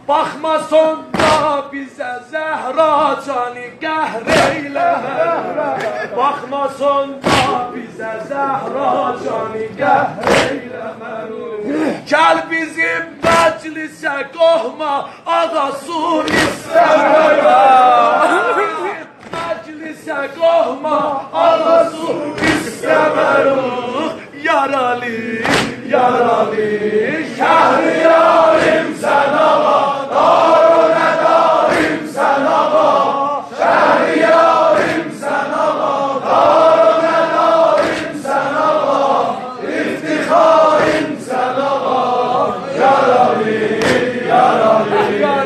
Baxmason da bizə Zəhra canigah eyləmə. Baxmason da bizə Zəhra canigah eyləmə. Gəl bizim məclisə qohma ağa sur istəmə. Məclisə qohma ağa sur istəmərıq. Yaralı, yaralı, şəhriyarim sən ağa, darı nədarim sən ağa, şəhriyarim sən ağa, darı nədarim sən ağa, iftixarim sən ağa, yaralı, yaralı,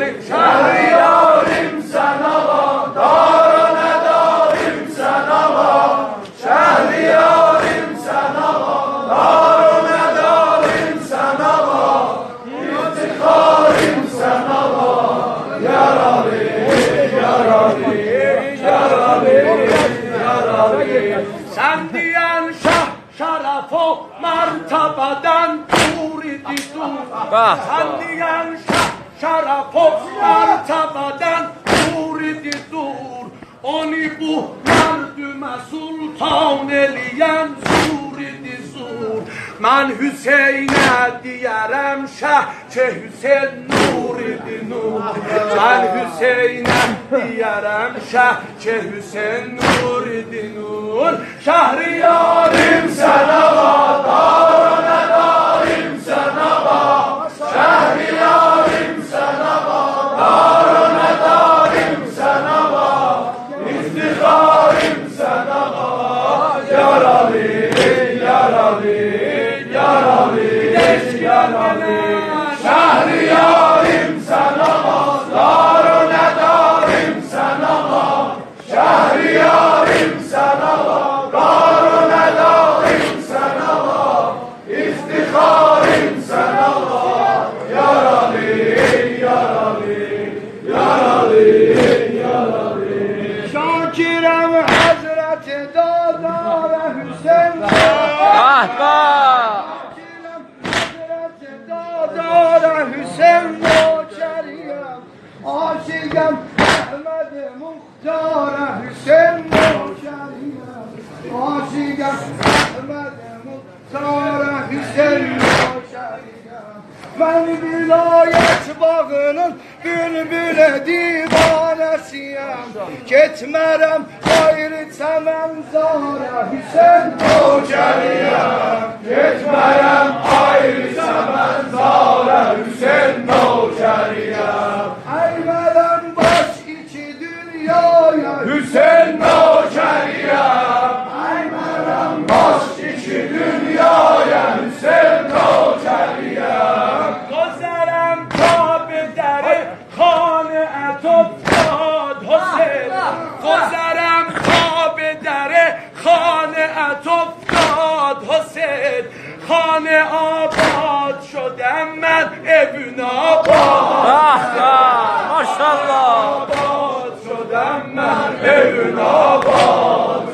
şəhriyarim sən ağa, darı nədarim sən ağa, şəhriyarim sən ağa, darı nədarim sən ağa, iftixarim sən ağa, yaralı, yaralı, yaralı, yaralı. Sən deyən şah şərəf o mərtəbədən dur idi dur. Sən deyən şah şərəf o mərtəbədən dur idi dur. Onu bu mərdümə sultan eləyən zur idi zur. Mən Hüseynə deyərəm şəh ki Hüseyn nur idi nur. Mən Hüseynə deyərəm şəh ki Hüseyn nur idi nur. Şəhriyarim sən ağa, darı nədarim sən ağa, şəhriyarim sən ağa, darı nədarim sən ağa, iftixarim sən ağa, yaralı, yaralı, yaralı, yaralı. Şəhriyarim sən ağa, darı nədarim sən ağa, şəhriyarim sən ağa, darı nədarim sən ağa, iftixarim sən ağa, yaralı, yaralı, yaralı, yaralı. Şakirəm Həzrəti Dadara Hüseyn. Şakirəm Həzrəti Dadara Hüseyn nökəriyəm. Aşiqəm Əhməd Muxtara Hüseyn nökəriyəm. Aşiqəm Əhməd Muxtara Hüseyn nökəriyəm. Mən vilayət bağının bülbülə divanəsiyəm. Getmərəm ayrı çəmənzara Hüseyn nökəriyəm. Getmərəm ayrı çəmənzara Hüseyn nökəriyəm. Əymərəm baş iki dünyaya Hüseyn nökəriyəm. Əymərəm baş iki dünyaya Hüseyn nökəriyəm. Gözərəm Kabədəri xanə ətoftad Hüseyn. Gözərəm Kabədəri xanə ətoftad Hüseyn. خانه آباد شدم من ابن آباد. ماشاءالله آباد شدم من ابن آباد.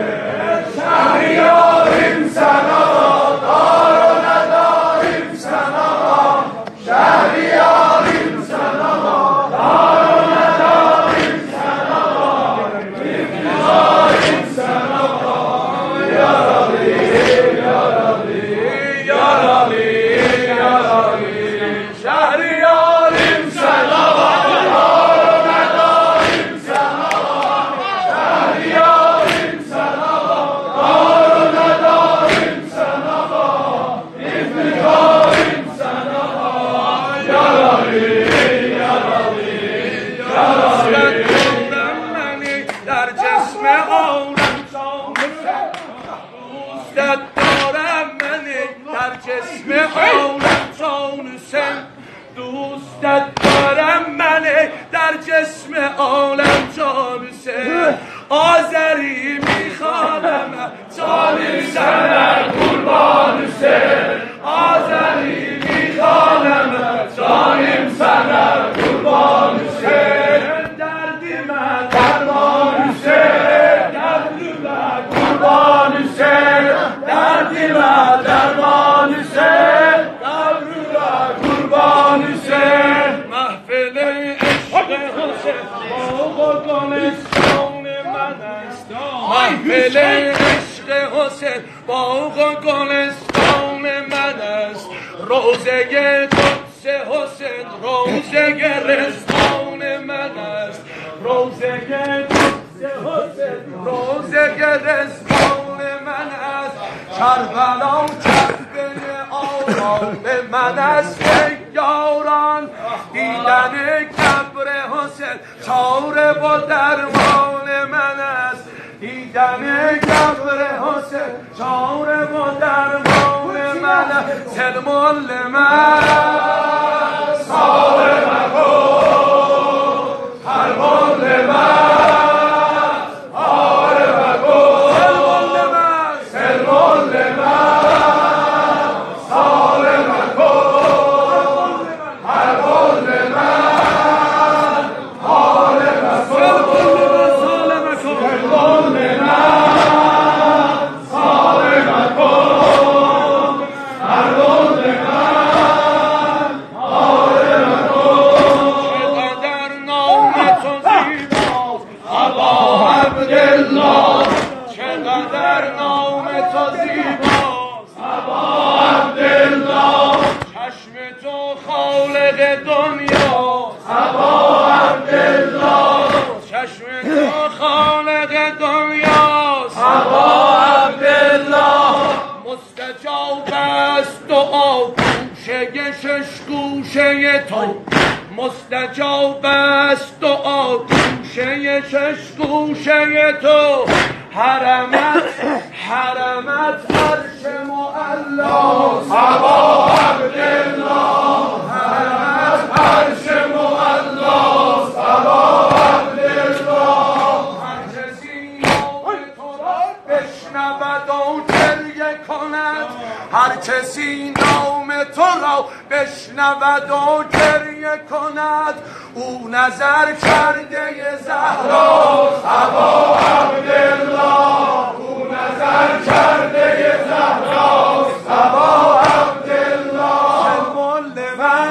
شهریاریم سن آقا، دار و نداریم سن آقا. شهریاریم سن آقا، دار و نداریم سن آقا. افتخاریم سن آقا، یا ربی یا ربی یا ربی یا ربی. شهریاریم سن آقا، دار و نداریم سن آقا. شهریاریم سن آقا، دار و نداریم سن آقا. افتخاریم سن آقا، یا ربی یا ربی یا ربی. منی در جسم عالم دوستت دارم، منی در جسم عالم جان حسین دوستت دارم، منی در جسم عالم جان حسین. آذری میخوانم جانم سنه قربان حسین. آذری میخوانم جانم سنه قربان حسین. دردی من درمان حسین، دردی من قربان حسین. دردی من درمان حسین، دردی من قربان حسین. محفل گلستان من است محفل عشق حسین باغ و گلستان من است روزه قدس حسین روزه رضوان من است روزه قدس حسین روزه رضوان من است کربلا کعبه آرام من است یاران دیدن قبر حسین چاره و درمان من است دیدن قبر حسین چاره و درمان من است سلمان من ساره مکن هرمان من چقدر نام تو زیباست ابا عبدالله چشم تو خالق دنیاست ابا عبدالله چشم تو خالق دنیاست ابا عبدالله مستجاب است دعا گوشه شش گوشه تو مستجاب است دعا گوشه شش گوشه تو حرمت عرش معلاست ابا عبدالله حرمت عرش معلاست ابا عبدالله هر کسی نام تو را بشنود و گریه کند هر کسی نام تو را بشنود و گریه کند او نظر کرده زهراست ابا عبدالله او نظر کرده زهراست ابا عبدالله سلمال من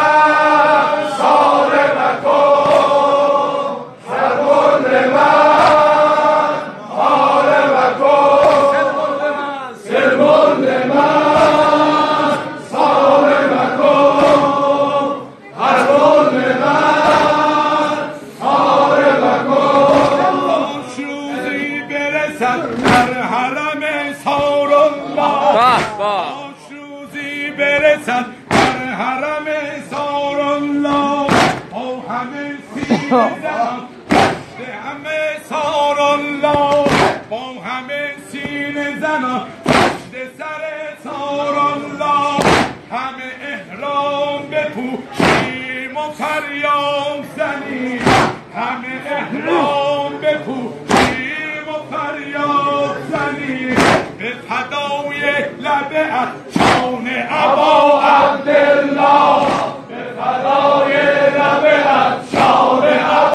ساره مکن سلمال من آره مکن سلمال من ساره مکن هرمان من آره مکن روزی برسد در حرم سارالله روزی برسد در حرم سارالله او همه سینه زنان دشت همه سارالله با همه سینه زنان